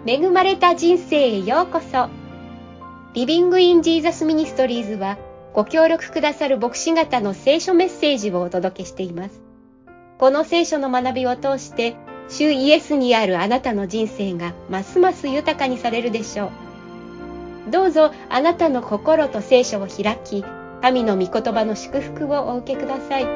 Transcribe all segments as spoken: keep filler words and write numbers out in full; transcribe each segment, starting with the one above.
恵まれた人生へようこそ。リビングインジーザスミニストリーズはご協力くださる牧師方の聖書メッセージをお届けしています。この聖書の学びを通して主イエスにあるあなたの人生がますます豊かにされるでしょう。どうぞあなたの心と聖書を開き、神の御言葉の祝福をお受けください。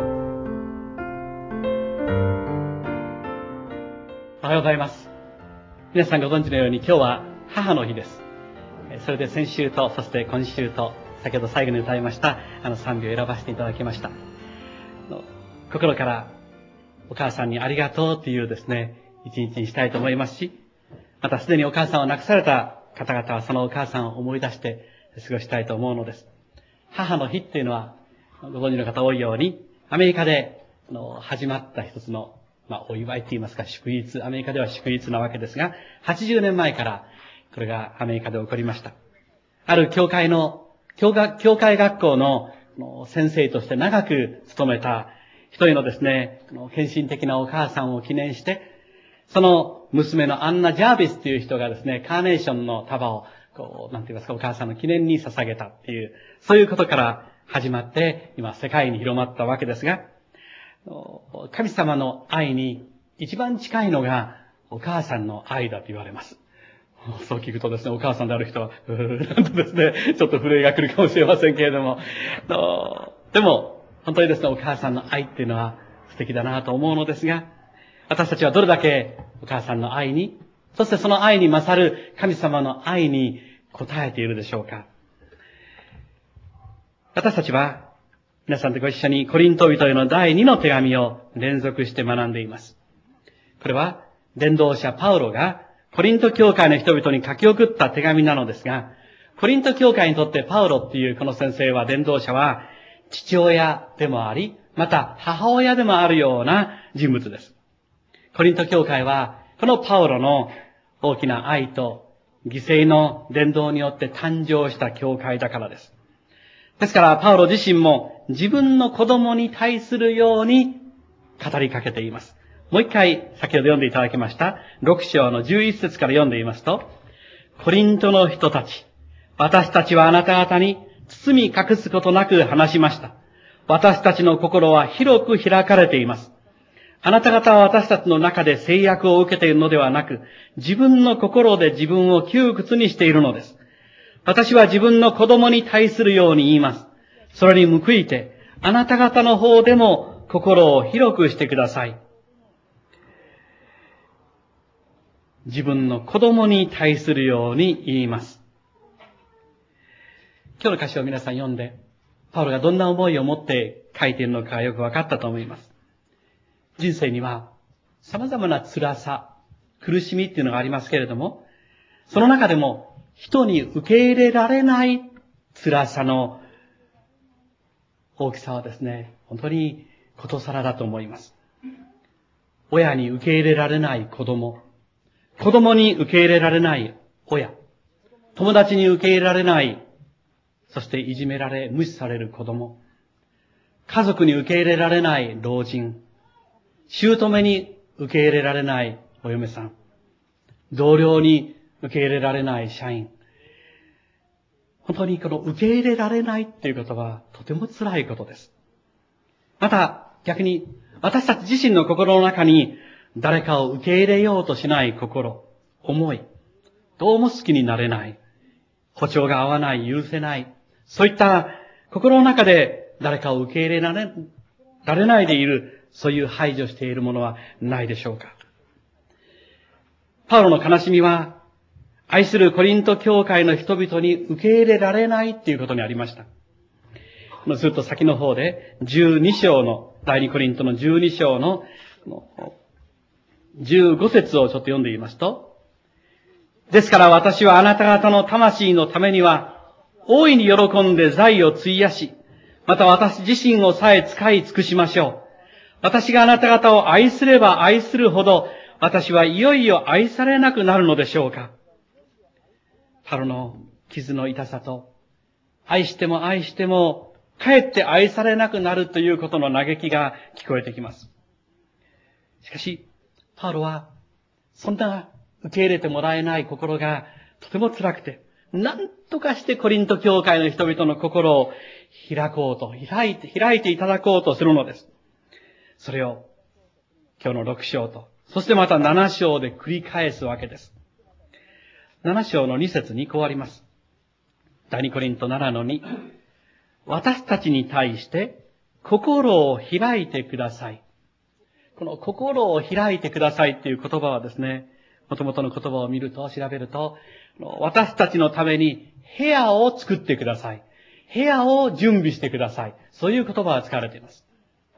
おはようございます。皆さんご存知のように今日は母の日です。それで先週とそして今週と先ほど最後に歌いましたあの賛美を選ばせていただきました。心からお母さんにありがとうというですね一日にしたいと思いますし、またすでにお母さんを亡くされた方々はそのお母さんを思い出して過ごしたいと思うのです。母の日っていうのはご存知の方多いようにアメリカで始まった一つのまあ、お祝いって言いますか、祝日、アメリカでは祝日なわけですが、はちじゅうねんまえからこれがアメリカで起こりました。ある教会の、教会、教会学校の先生として長く務めた一人のですね、献身的なお母さんを記念して、その娘のアンナ・ジャービスという人がですね、カーネーションの束を、こう、なんて言いますか、お母さんの記念に捧げたっていう、そういうことから始まって、今世界に広まったわけですが、神様の愛に一番近いのがお母さんの愛だと言われます。そう聞くとですね、お母さんである人は、うーなんとですね、ちょっと震えが来るかもしれませんけれども、でも、本当にですね、お母さんの愛っていうのは素敵だなと思うのですが、私たちはどれだけお母さんの愛に、そしてその愛に勝る神様の愛に応えているでしょうか。私たちは、皆さんとご一緒にコリント人への第二の手紙を連続して学んでいます。これは伝道者パウロがコリント教会の人々に書き送った手紙なのですが、コリント教会にとってパウロっていうこの先生は、伝道者は父親でもあり、また母親でもあるような人物です。コリント教会はこのパウロの大きな愛と犠牲の伝道によって誕生した教会だからです。ですから、パウロ自身も自分の子供に対するように語りかけています。もう一回、先ほど読んでいただきました、ろく章のじゅういち節から読んでいますと、コリントの人たち、私たちはあなた方に包み隠すことなく話しました。私たちの心は広く開かれています。あなた方は私たちの中で制約を受けているのではなく、自分の心で自分を窮屈にしているのです。私は自分の子供に対するように言います。それに報いて、あなた方の方でも心を広くしてください。自分の子供に対するように言います。今日の歌詞を皆さん読んで、パウロがどんな思いを持って書いているのかよく分かったと思います。人生には様々な辛さ、苦しみっていうのがありますけれども、その中でも人に受け入れられない辛さの大きさはですね、本当にことさらだと思います。親に受け入れられない子供、子供に受け入れられない親、友達に受け入れられない、そしていじめられ、無視される子供、家族に受け入れられない老人、姑に受け入れられないお嫁さん、同僚に受け入れられない社員。本当にこの受け入れられないっていうことはとても辛いことです。また逆に私たち自身の心の中に誰かを受け入れようとしない心、思い、どうも好きになれない、歩調が合わない、許せない、そういった心の中で誰かを受け入れられ、られないでいる、そういう排除しているものはないでしょうか。パウロの悲しみは愛するコリント教会の人々に受け入れられないっていうことにありました。ずっと先の方でじゅうに章の、第二コリントのじゅうに章のじゅうご節をちょっと読んでみますと、ですから私はあなた方の魂のためには大いに喜んで財を費やし、また私自身をさえ使い尽くしましょう。私があなた方を愛すれば愛するほど、私はいよいよ愛されなくなるのでしょうか。パウロの傷の痛さと、愛しても愛しても、かえって愛されなくなるということの嘆きが聞こえてきます。しかし、パウロは、そんな受け入れてもらえない心がとても辛くて、何とかしてコリント教会の人々の心を開こうと、開いて、開いていただこうとするのです。それを今日のろく章と、そしてまたなな章で繰り返すわけです。なな章のに節にこうあります。第二コリントななのに、私たちに対して心を開いてください。この心を開いてくださいっていう言葉はですね、元々の言葉を見ると、調べると、私たちのために部屋を作ってください。部屋を準備してください。そういう言葉が使われています。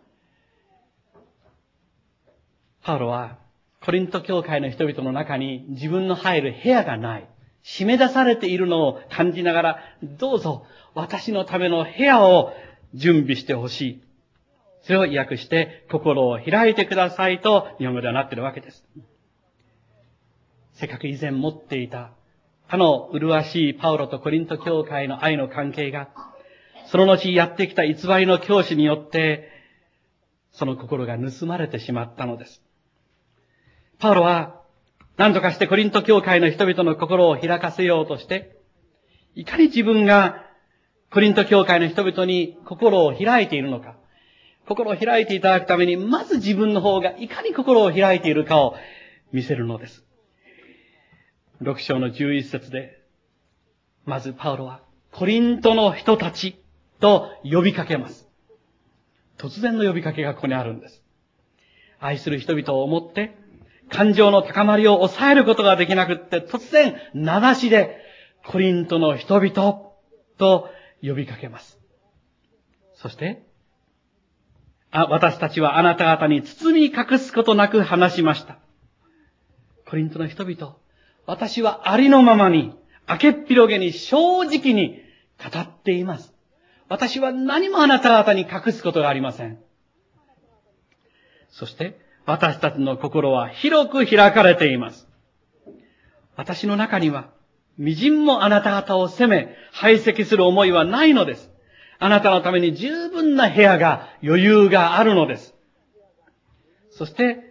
パウロは、コリント教会の人々の中に自分の入る部屋がない。締め出されているのを感じながら、どうぞ私のための部屋を準備してほしい。それを訳して、心を開いてくださいと日本語ではなっているわけです。せっかく以前持っていた、あの麗しいパウロとコリント教会の愛の関係が、その後やってきた偽りの教師によって、その心が盗まれてしまったのです。パウロは、何とかしてコリント教会の人々の心を開かせようとして、いかに自分がコリント教会の人々に心を開いているのか、心を開いていただくために、まず自分の方がいかに心を開いているかを見せるのです。ろく章のじゅういち節で、まずパウロは、コリントの人たちと呼びかけます。突然の呼びかけがここにあるんです。愛する人々を思って、感情の高まりを抑えることができなくって、突然、名指しで、コリントの人々と呼びかけます。そして、あ、私たちはあなた方に包み隠すことなく話しました。コリントの人々、私はありのままに、明けっ広げに正直に語っています。私は何もあなた方に隠すことがありません。そして、私たちの心は広く開かれています。私の中には、微塵もあなた方を責め、排斥する思いはないのです。あなたのために十分な部屋が、余裕があるのです。そして、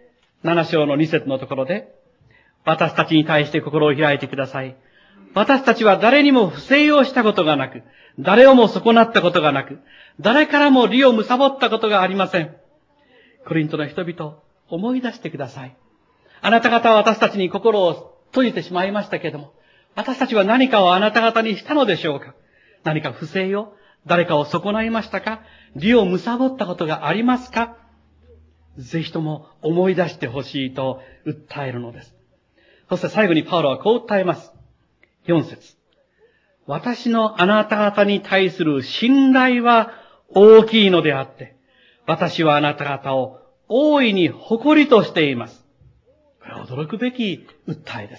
なな章のに節のところで、私たちに対して心を開いてください。私たちは誰にも不正をしたことがなく、誰をも損なったことがなく、誰からも利を貪ったことがありません。コリントの人々、思い出してください。あなた方は私たちに心を閉じてしまいましたけれども、私たちは何かをあなた方にしたのでしょうか？何か不正を、誰かを損ないましたか？利を貪ったことがありますか？ぜひとも思い出してほしいと訴えるのです。そして最後にパウロはこう訴えます。よん節。私のあなた方に対する信頼は大きいのであって、私はあなた方を大いに誇りとしています。これは驚くべき訴えです。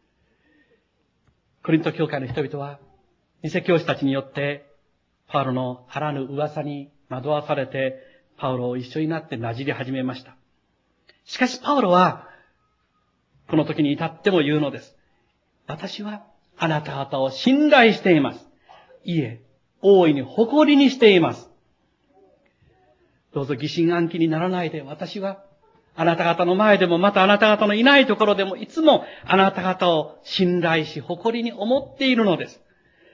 コリント教会の人々は、偽教師たちによって、パウロのあらぬ噂に惑わされて、パウロを一緒になってなじり始めました。しかしパウロは、この時に至っても言うのです。私はあなた方を信頼しています。いえ、大いに誇りにしています。どうぞ疑心暗鬼にならないで、私はあなた方の前でもまたあなた方のいないところでもいつもあなた方を信頼し誇りに思っているのです。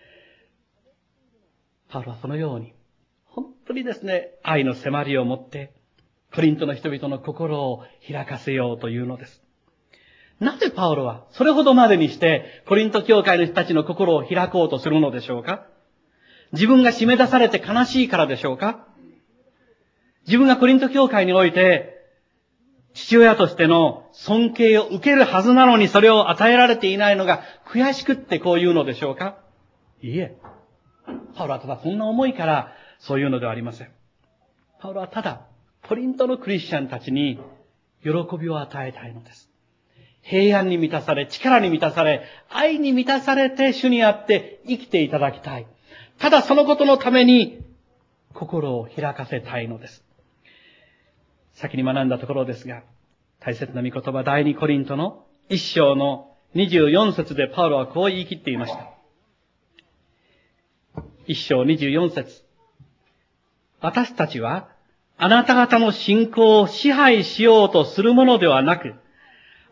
パウロはそのように、本当にですね、愛の迫りを持って、コリントの人々の心を開かせようというのです。なぜパウロはそれほどまでにしてコリント教会の人たちの心を開こうとするのでしょうか？自分が締め出されて悲しいからでしょうか？自分がコリント教会において父親としての尊敬を受けるはずなのにそれを与えられていないのが悔しくってこう言うのでしょうか？いいえ。パウロはただそんな思いからそういうのではありません。パウロはただコリントのクリスチャンたちに喜びを与えたいのです。平安に満たされ、力に満たされ、愛に満たされて主にあって生きていただきたい。ただそのことのために心を開かせたいのです。先に学んだところですが、大切な御言葉第二コリントの一章のにじゅうよん節でパウロはこう言い切っていました。一章にじゅうよん節。私たちはあなた方の信仰を支配しようとするものではなく、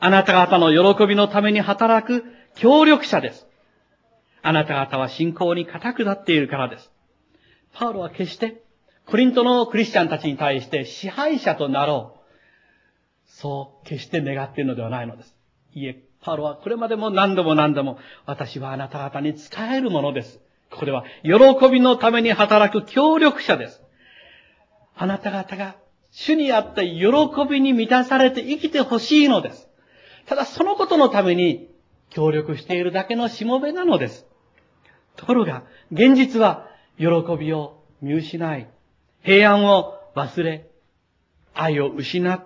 あなた方の喜びのために働く協力者です。あなた方は信仰に固くなっているからです。パウロは決してコリントのクリスチャンたちに対して支配者となろう。そう決して願っているのではないのです。いえ、パウロはこれまでも何度も何度も、私はあなた方に仕えるものです。ここでは、喜びのために働く協力者です。あなた方が主にあって喜びに満たされて生きてほしいのです。ただそのことのために協力しているだけのしもべなのです。ところが、現実は喜びを見失い、平安を忘れ、愛を失って、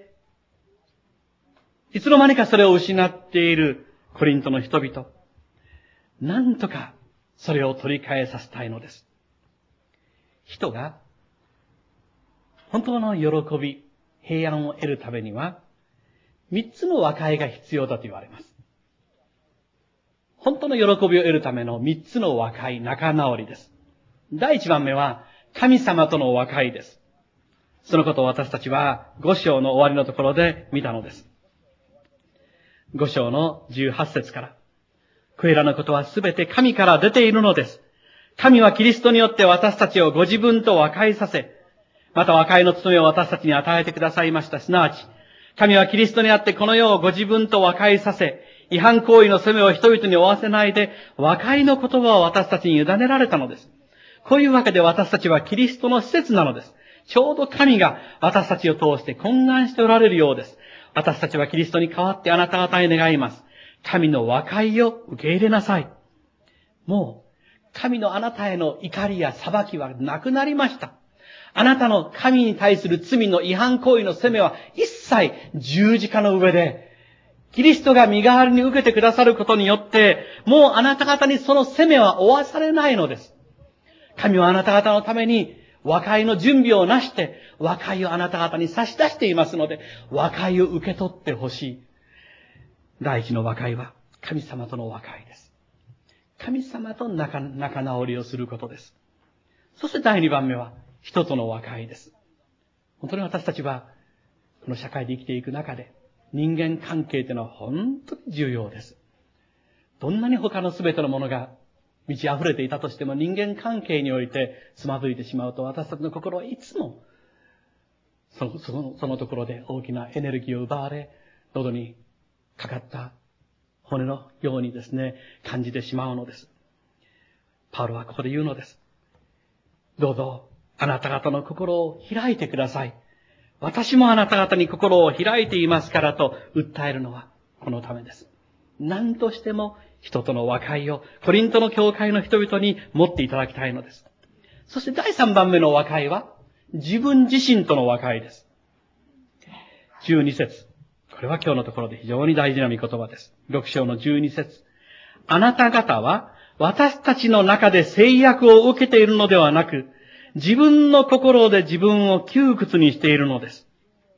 いつの間にかそれを失っているコリントの人々。なんとかそれを取り返させたいのです。人が本当の喜び、平安を得るためには、三つの和解が必要だと言われます。本当の喜びを得るための三つの和解、仲直りです。第一番目は、神様との和解です。そのことを私たちは五章の終わりのところで見たのです。五章の十八節から、これらのことはすべて神から出ているのです。神はキリストによって私たちをご自分と和解させ、また和解の務めを私たちに与えてくださいました。すなわち、神はキリストにあってこの世をご自分と和解させ、違反行為の責めを人々に負わせないで、和解の言葉を私たちに委ねられたのです。こういうわけで私たちはキリストの施設なのです。ちょうど神が私たちを通して懇願しておられるようです。私たちはキリストに代わってあなた方へ願います。神の和解を受け入れなさい。もう、神のあなたへの怒りや裁きはなくなりました。あなたの神に対する罪の違反行為の責めは一切十字架の上で、キリストが身代わりに受けてくださることによって、もうあなた方にその責めは負わされないのです。神はあなた方のために和解の準備をなして、和解をあなた方に差し出していますので、和解を受け取ってほしい。第一の和解は神様との和解です。神様と仲、仲直りをすることです。そして第二番目は人との和解です。本当に私たちはこの社会で生きていく中で人間関係というのは本当に重要です。どんなに他の全てのものが満ち溢れていたとしても人間関係においてつまずいてしまうと私たちの心はいつもその、その、そのところで大きなエネルギーを奪われ、喉にかかった骨のようにですね、感じてしまうのです。パウロはここで言うのです。どうぞ、あなた方の心を開いてください。私もあなた方に心を開いていますからと訴えるのはこのためです。何としても人との和解をコリントの教会の人々に持っていただきたいのです。そして第三番目の和解は自分自身との和解です。じゅうに節。これは今日のところで非常に大事な御言葉です。ろく章のじゅうに節。あなた方は私たちの中で制約を受けているのではなく、自分の心で自分を窮屈にしているのです。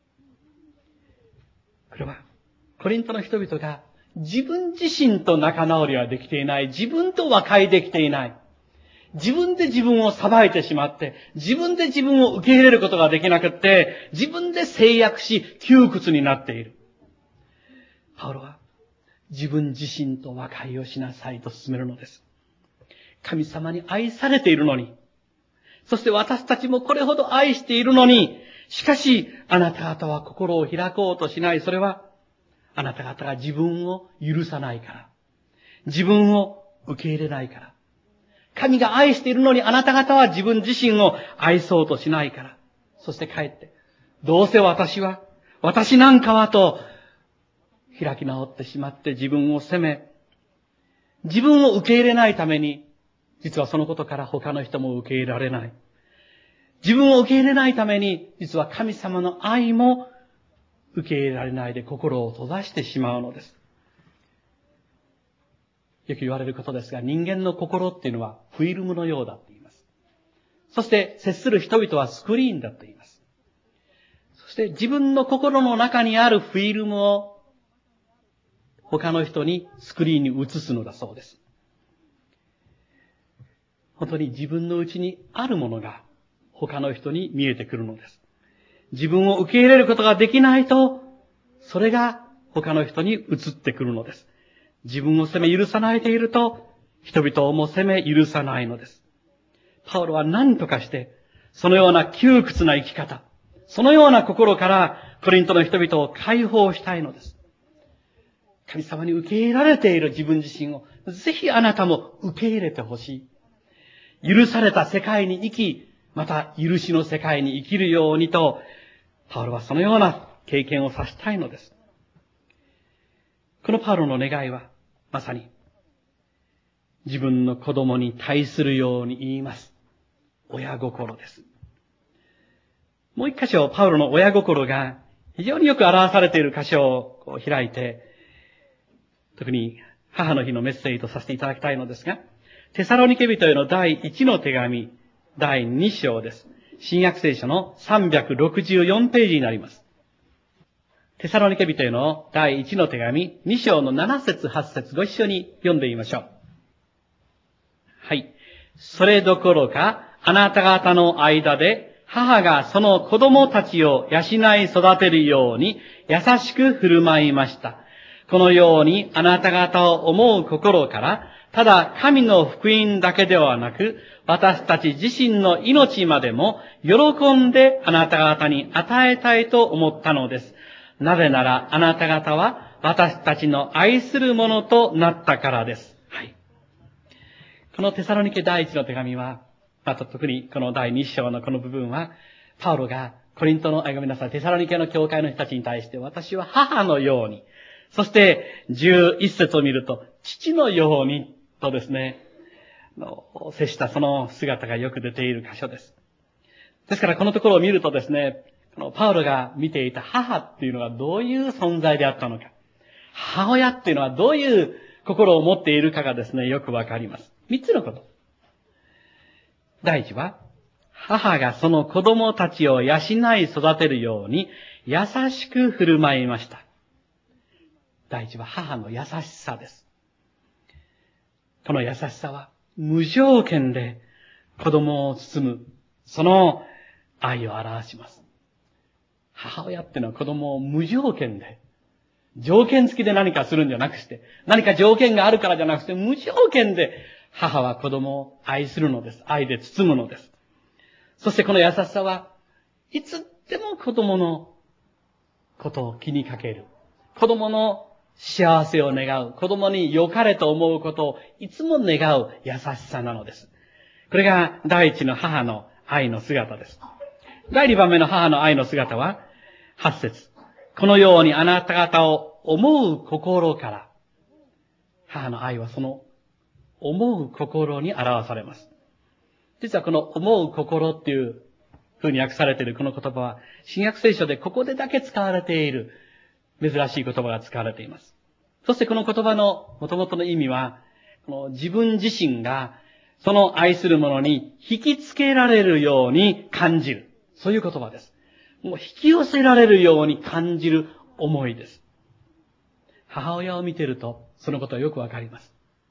これは、コリントの人々が自分自身と仲直りはできていない。自分と和解できていない。自分で自分を裁いてしまって、自分で自分を受け入れることができなくって、自分で制約し、窮屈になっている。パウロは、自分自身と和解をしなさいと勧めるのです。神様に愛されているのに、そして私たちもこれほど愛しているのに、しかし、あなた方は心を開こうとしない。それは、あなた方が自分を許さないから。自分を受け入れないから。神が愛しているのにあなた方は自分自身を愛そうとしないから。そして帰って、どうせ私は、私なんかはと、開き直ってしまって自分を責め、自分を受け入れないために、実はそのことから他の人も受け入れられない。自分を受け入れないために、実は神様の愛も受け入れられないで心を閉ざしてしまうのです。よく言われることですが、人間の心っていうのはフィルムのようだと言います。そして接する人々はスクリーンだと言います。そして自分の心の中にあるフィルムを他の人にスクリーンに映すのだそうです。本当に自分の内にあるものが他の人に見えてくるのです。自分を受け入れることができないと、それが他の人に移ってくるのです。自分を責め許さないでいると、人々をも責め許さないのです。パウロは何とかして、そのような窮屈な生き方、そのような心からコリントの人々を解放したいのです。神様に受け入れられている自分自身を、ぜひあなたも受け入れてほしい。許された世界に生き、また許しの世界に生きるようにと、パウロはそのような経験をさせたいのです。このパウロの願いは、まさに、自分の子供に対するように言います。親心です。もう一箇所、パウロの親心が非常によく表されている箇所をこう開いて、特に母の日のメッセージとさせていただきたいのですが、テサロニケ人への第一の手紙、第二章です。新約聖書のさんびゃくろくじゅうよんページになります。テサロニケ人への第一の手紙、二章の七節八節ご一緒に読んでみましょう。はい。それどころか、あなた方の間で、母がその子供たちを養い育てるように、優しく振る舞いました。このように、あなた方を思う心から、ただ神の福音だけではなく、私たち自身の命までも、喜んであなた方に与えたいと思ったのです。なぜなら、あなた方は、私たちの愛するものとなったからです。はい。このテサロニケ第一の手紙は、また特にこの第二章のこの部分は、パウロがコリントの、あ、ごめんなさい、テサロニケの教会の人たちに対して、私は母のように、そしてじゅういち節を見ると、父のようにとですね、接したその姿がよく出ている箇所です。ですからこのところを見るとですね、このパウロが見ていた母っていうのはどういう存在であったのか、母親っていうのはどういう心を持っているかがですね、よくわかります。三つのこと。第一は、母がその子供たちを養い育てるように優しく振る舞いました。第一は母の優しさです。この優しさは無条件で子供を包む、その愛を表します。母親っていうのは子供を無条件で、条件付きで何かするんじゃなくして、何か条件があるからじゃなくて、無条件で母は子供を愛するのです。愛で包むのです。そしてこの優しさはいつでも子供のことを気にかける。子供の幸せを願う。子供に良かれと思うことをいつも願う優しさなのです。これが第一の母の愛の姿です。第二番目の母の愛の姿は、八節。このようにあなた方を思う心から、母の愛はその思う心に表されます。実はこの思う心っていう風に訳されているこの言葉は、新約聖書でここでだけ使われている珍しい言葉が使われています。そしてこの言葉の元々の意味は、この自分自身がその愛する者に引きつけられるように感じる。そういう言葉です。もう引き寄せられるように感じる思いです。母親を見ていると、そのことはよくわかります。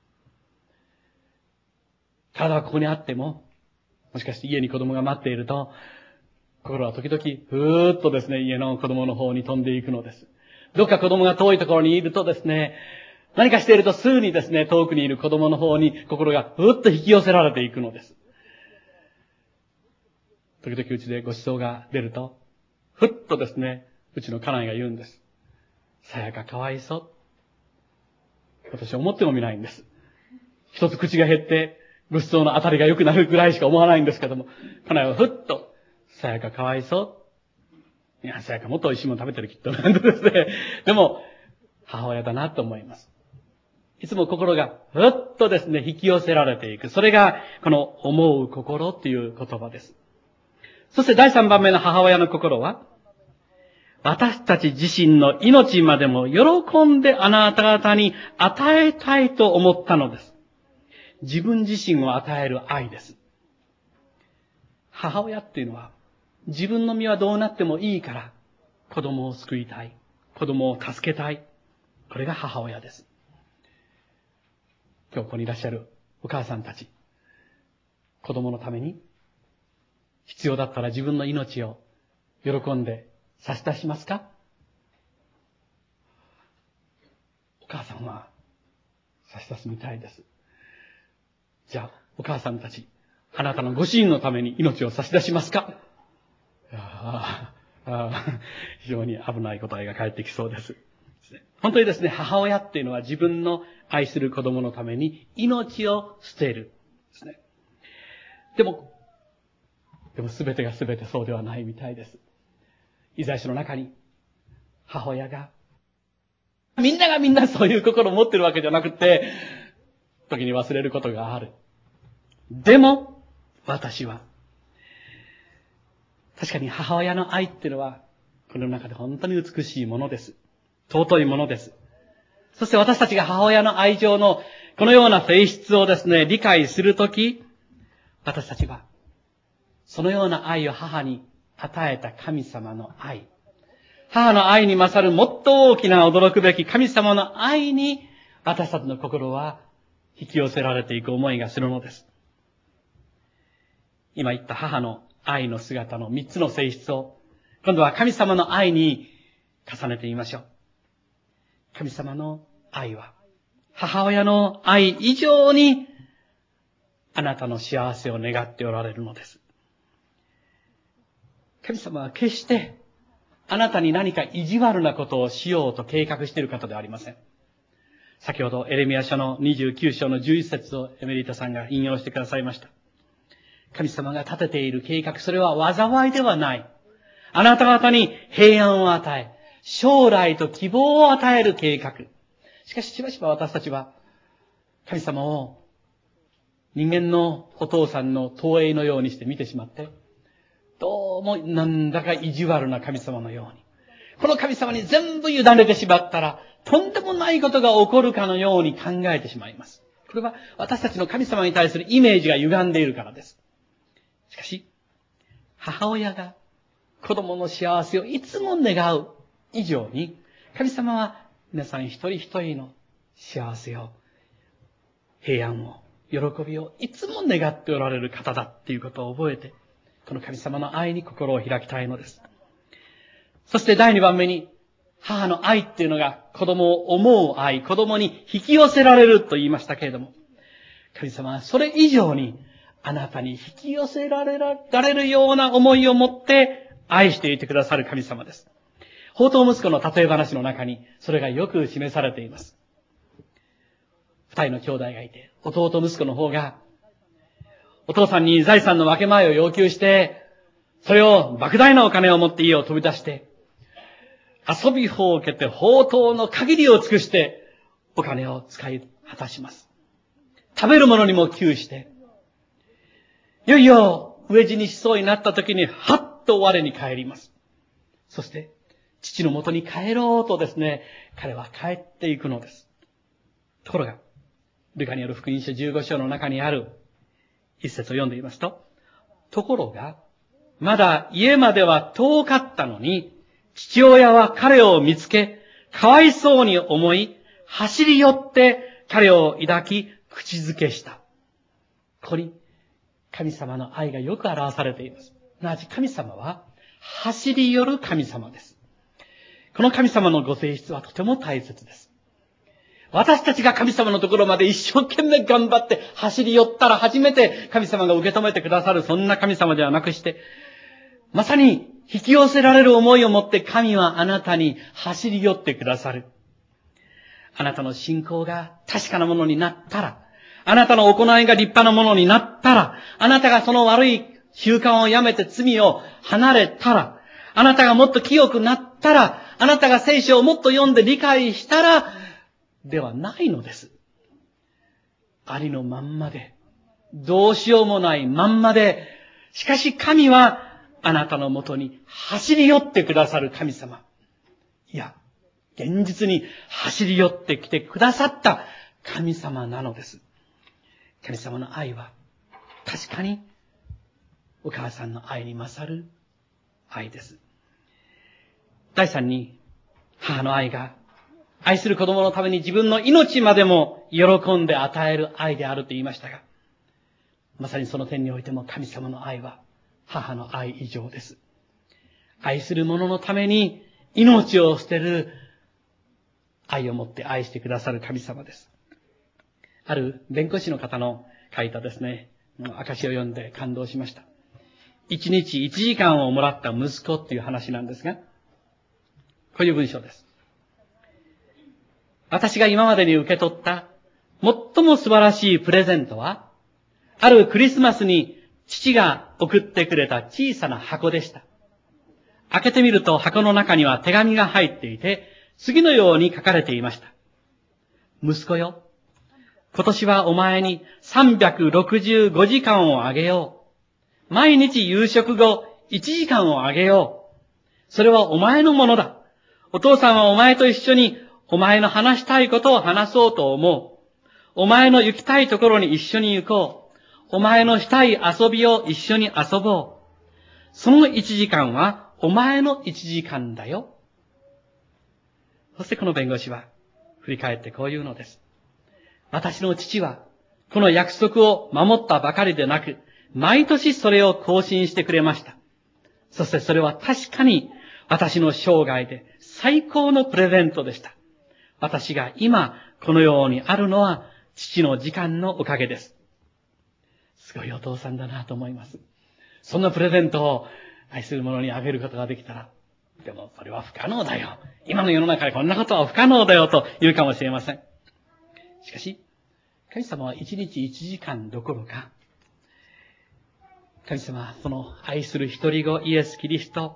体はここにあっても、もしかして家に子供が待っていると、心は時々、ふーっとですね、家の子供の方に飛んでいくのです。どっか子供が遠いところにいるとですね、何かしているとすぐにですね、遠くにいる子供の方に心がふーっと引き寄せられていくのです。時々うちでご馳走が出ると、ふっとですね、うちの家内が言うんです。さやかかわいそう。私は思ってもみないんです。一つ口が減って、ご馳走のあたりが良くなるぐらいしか思わないんですけども、家内はふっと、さやかかわいそう。いや、さやかもっと美味しいもの食べてるきっとなんでですね。でも、母親だなと思います。いつも心がふっとですね、引き寄せられていく。それが、この思う心っていう言葉です。そして第三番目の母親の心は、私たち自身の命までも喜んであなた方に与えたいと思ったのです。自分自身を与える愛です。母親っていうのは、自分の身はどうなってもいいから、子供を救いたい。子供を助けたい。これが母親です。今日ここにいらっしゃるお母さんたち、子供のために、必要だったら自分の命を喜んで差し出しますか？ 母さんは差し出すみたいです。じゃあ、お母さんたち、あなたのご主人のために命を差し出しますか？ああ、非常に危ない答えが返ってきそうです。本当にですね、母親っていうのは自分の愛する子供のために命を捨てるですね。でも、でも全てが全てそうではないみたいです。イザヤ書の中に母親が、みんながみんなそういう心を持ってるわけじゃなくて、時に忘れることがある。でも、私は、確かに母親の愛っていうのは、この中で本当に美しいものです。尊いものです。そして私たちが母親の愛情のこのような性質をですね、理解するとき、私たちは、そのような愛を母に与えた神様の愛、母の愛に勝るもっと大きな驚くべき神様の愛に、私たちの心は引き寄せられていく思いがするのです。今言った母の愛の姿の三つの性質を、今度は神様の愛に重ねてみましょう。神様の愛は、母親の愛以上に、あなたの幸せを願っておられるのです。神様は決して、あなたに何か意地悪なことをしようと計画している方ではありません。先ほどエレミヤ書のにじゅうきゅう章のじゅういち節をエメリータさんが引用してくださいました。神様が立てている計画、それは災いではない。あなた方に平安を与え、将来と希望を与える計画。しかししばしば私たちは、神様を人間のお父さんの投影のようにして見てしまって、どうもなんだか意地悪な神様のように、この神様に全部委ねてしまったら、とんでもないことが起こるかのように考えてしまいます。これは私たちの神様に対するイメージが歪んでいるからです。しかし、母親が子供の幸せをいつも願う以上に、神様は皆さん一人一人の幸せを、平安を、喜びをいつも願っておられる方だっていうことを覚えて、この神様の愛に心を開きたいのです。そして第二番目に、母の愛っていうのが子供を思う愛、子供に引き寄せられると言いましたけれども、神様はそれ以上にあなたに引き寄せられられるような思いを持って愛していてくださる神様です。放蕩息子の例え話の中にそれがよく示されています。二人の兄弟がいて、弟息子の方がお父さんに財産の分け前を要求して、それを莫大なお金を持って家を飛び出して、遊びほうけて放蕩の限りを尽くしてお金を使い果たします。食べるものにも窮して、いよいよ飢え死にしそうになった時にはっと我に返ります。そして父の元に帰ろうとですね、彼は帰っていくのです。ところが、ルカによる福音書じゅうご章の中にある一節を読んでいますと、ところが、まだ家までは遠かったのに、父親は彼を見つけ、かわいそうに思い、走り寄って彼を抱き、口づけした。ここに、神様の愛がよく表されています。すなわち神様は、走り寄る神様です。この神様のご性質はとても大切です。私たちが神様のところまで一生懸命頑張って走り寄ったら初めて神様が受け止めてくださる、そんな神様ではなくして、まさに引き寄せられる思いを持って神はあなたに走り寄ってくださる。あなたの信仰が確かなものになったら、あなたの行いが立派なものになったら、あなたがその悪い習慣をやめて罪を離れたら、あなたがもっと清くなったら、あなたが聖書をもっと読んで理解したら、ではないのです。ありのまんまで、どうしようもないまんまで、しかし神はあなたのもとに走り寄ってくださる神様。いや、現実に走り寄ってきてくださった神様なのです。神様の愛は確かにお母さんの愛に勝る愛です。第三に、母の愛が愛する子供のために自分の命までも喜んで与える愛であると言いましたが、まさにその点においても神様の愛は母の愛以上です。愛する者のために命を捨てる愛を持って愛してくださる神様です。ある弁護士の方の書いたですね、証を読んで感動しました。一日一時間をもらった息子っていう話なんですが、こういう文章です。私が今までに受け取った最も素晴らしいプレゼントは、あるクリスマスに父が送ってくれた小さな箱でした。開けてみると箱の中には手紙が入っていて、次のように書かれていました。息子よ、今年はお前にさんびゃくろくじゅうごじかんをあげよう。毎日夕食後いちじかんをあげよう。それはお前のものだ。お父さんはお前と一緒にお前の話したいことを話そうと思う。お前の行きたいところに一緒に行こう。お前のしたい遊びを一緒に遊ぼう。そのいちじかんはお前のいちじかんだよ。そしてこの弁護士は振り返ってこう言うのです。私の父はこの約束を守ったばかりでなく、毎年それを更新してくれました。そしてそれは確かに私の生涯で最高のプレゼントでした。私が今このようにあるのは父の時間のおかげです。すごいお父さんだなと思います。そんなプレゼントを愛する者にあげることができたら、でもそれは不可能だよ。今の世の中でこんなことは不可能だよと言うかもしれません。しかし、神様は一日一時間どころか、神様はその愛する一人子イエス・キリスト、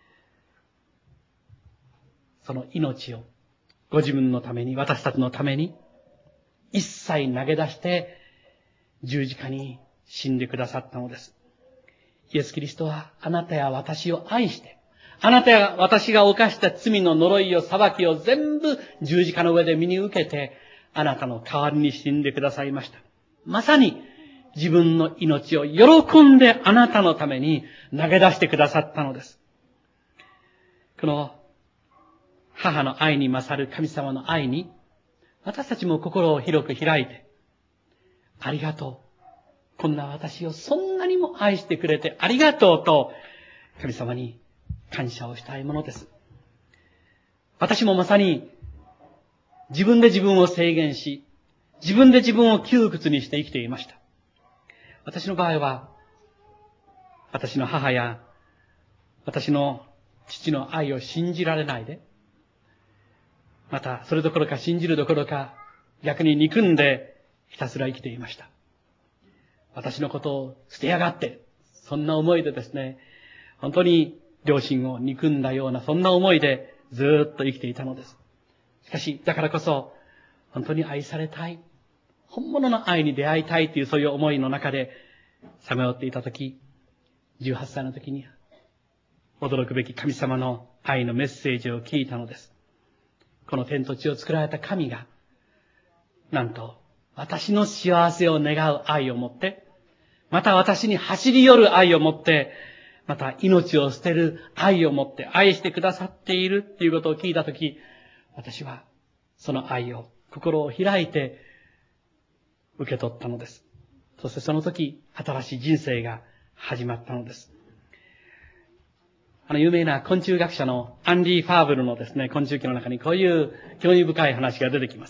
その命をご自分のために、私たちのために、一切投げ出して十字架に死んでくださったのです。イエス・キリストはあなたや私を愛して、あなたや私が犯した罪の呪いを裁きを全部十字架の上で身に受けて、あなたの代わりに死んでくださいました。まさに自分の命を喜んであなたのために投げ出してくださったのです。この母の愛に勝る神様の愛に、私たちも心を広く開いて、ありがとう。こんな私をそんなにも愛してくれてありがとうと、神様に感謝をしたいものです。私もまさに自分で自分を制限し、自分で自分を窮屈にして生きていました。私の場合は、私の母や私の父の愛を信じられないで、またそれどころか信じるどころか逆に憎んでひたすら生きていました。私のことを捨てやがって、そんな思いでですね、本当に両親を憎んだようなそんな思いでずーっと生きていたのです。しかしだからこそ本当に愛されたい、本物の愛に出会いたいというそういう思いの中でさまよっていたとき、じゅうはっさいの時に驚くべき神様の愛のメッセージを聞いたのです。この天と地を作られた神が、なんと私の幸せを願う愛を持って、また私に走り寄る愛を持って、また命を捨てる愛を持って愛してくださっているっていうことを聞いたとき、私はその愛を心を開いて受け取ったのです。そしてその時、新しい人生が始まったのです。あの有名な昆虫学者のアンディ・ファーブルのですね、昆虫記の中にこういう興味深い話が出てきます。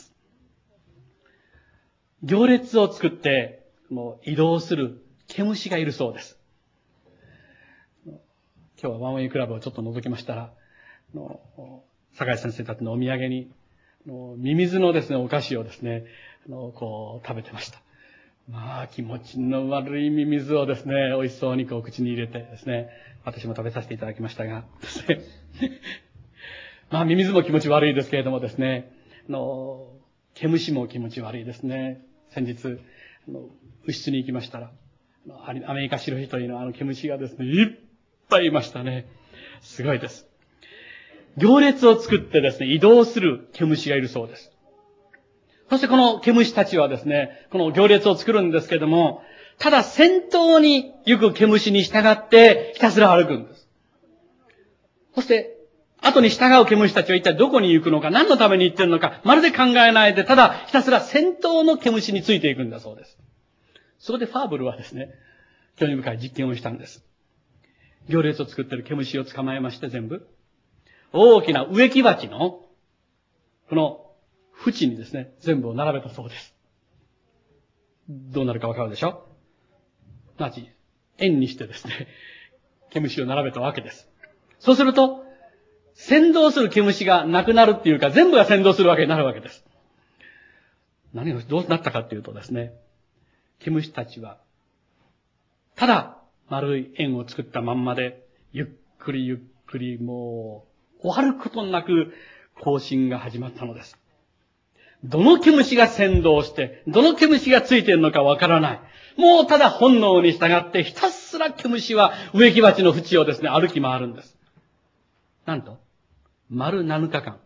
行列を作ってもう移動する毛虫がいるそうです。今日はワンウェイクラブをちょっと覗きましたら、坂井先生たちのお土産にミミズのですね、お菓子をですね、こう食べてました。まあ気持ちの悪いミミズをですね、美味しそうにこう口に入れてですね、私も食べさせていただきましたがですね、まあミミズも気持ち悪いですけれどもですね、あの毛虫も気持ち悪いですね。先日あの牛室に行きましたら、アメリカ白ヒトリのあの毛虫がですね、いっぱいいましたね。すごいです。行列を作ってですね、移動する毛虫がいるそうです。そしてこの毛虫たちはですね、この行列を作るんですけれども、ただ先頭に行く毛虫に従ってひたすら歩くんです。そして、後に従う毛虫たちは一体どこに行くのか、何のために行ってるのか、まるで考えないで、ただひたすら先頭の毛虫についていくんだそうです。そこでファーブルはですね、興味深い実験をしたんです。行列を作っている毛虫を捕まえまして全部、大きな植木鉢の、この縁にですね、全部を並べたそうです。どうなるかわかるでしょ？すなわち、円にしてですね、毛虫を並べたわけです。そうすると、先導する毛虫がなくなるっていうか、全部が先導するわけになるわけです。何がどうなったかっていうとですね、毛虫たちは、ただ丸い円を作ったまんまで、ゆっくりゆっくりもう、終わることなく行進が始まったのです。どの毛虫が先導して、どの毛虫がついているのかわからない。もうただ本能に従って、ひたすら毛虫は植木鉢の縁をですね、歩き回るんです。なんと、丸なのかかん、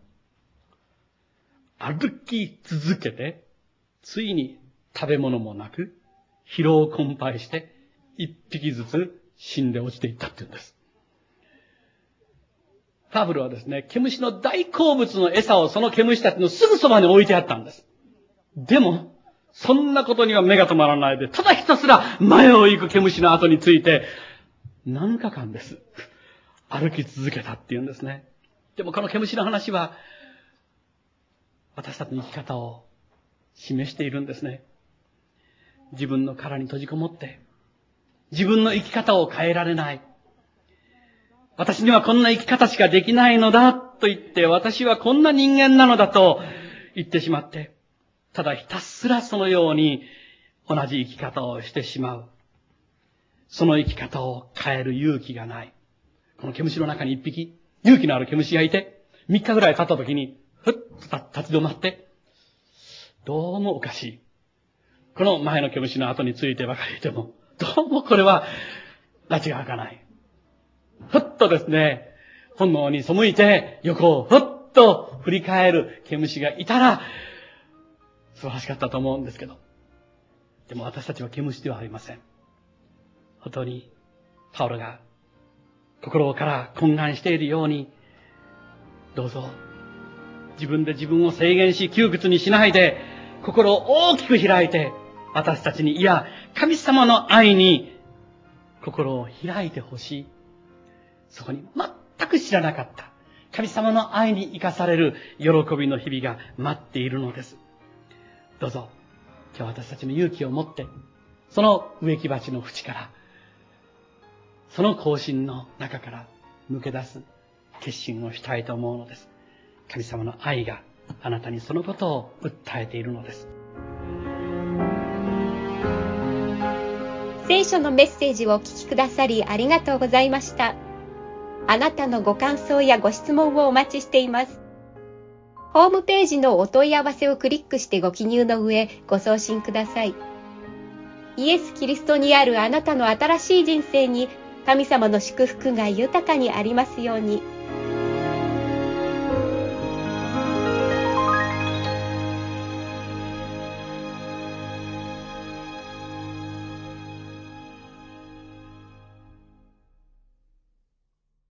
歩き続けて、ついに食べ物もなく、疲労困憊して、一匹ずつ死んで落ちていったって言うんです。ファブルはですね、毛虫の大好物の餌をその毛虫たちのすぐそばに置いてあったんです。でも、そんなことには目が止まらないで、ただひたすら前を行く毛虫の後について、何日間です。歩き続けたって言うんですね。でもこの毛虫の話は、私たちの生き方を示しているんですね。自分の殻に閉じこもって、自分の生き方を変えられない。私にはこんな生き方しかできないのだと言って、私はこんな人間なのだと言ってしまって、ただひたすらそのように同じ生き方をしてしまう。その生き方を変える勇気がない。この毛虫の中に一匹、勇気のある毛虫がいて、三日ぐらい経った時に、ふっと立ち止まって、どうもおかしい。この前の毛虫の後についてばかりいても、どうもこれは、拉致が開かない。ふっとですね、本能に背いて、横をふっと振り返る毛虫がいたら、素晴らしかったと思うんですけど。でも私たちは毛虫ではありません。本当に、パウロが心から懇願しているように、どうぞ、自分で自分を制限し窮屈にしないで、心を大きく開いて、私たちに、いや、神様の愛に心を開いてほしい。そこに全く知らなかった神様の愛に生かされる喜びの日々が待っているのです。どうぞ、今日私たちの勇気を持って、その植木鉢の縁から、その行進の中から抜け出す決心をしたいと思うのです。神様の愛があなたにそのことを訴えているのです。 聖書のメッセージをお聞きくださりありがとうございました。あなたのご感想やご質問をお待ちしています。ホームページのお問い合わせをクリックしてご記入の上、ご送信ください。イエス・キリストにあるあなたの新しい人生に神様の祝福が豊かにありますように。